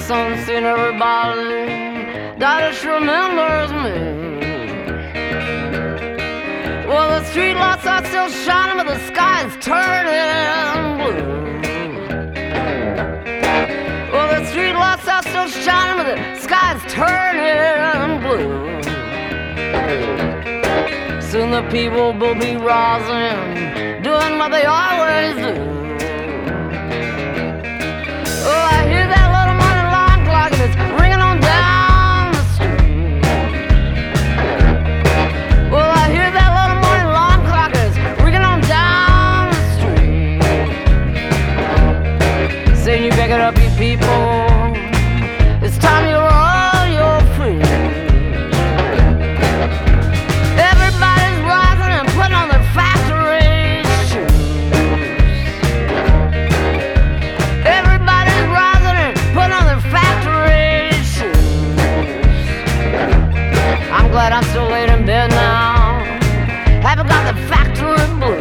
something everybody that just remembers me. Well, the street lights are still shining, but the sky is turning blue. Well, the street lights are still shining, but the sky is turning blue. Soon the people will be rising, doing what they always do. Oh, I hear that little money alarm clock and it's ringing on down the street. Well, I hear that little money alarm clock and it's ringing on down the street. Saying you back it up, you people. It's time you're all your free. Everybody's rising and putting on their factory shoes. Everybody's rising and putting on their factory shoes. I'm glad I'm still laying in bed now. Haven't got the factory blues.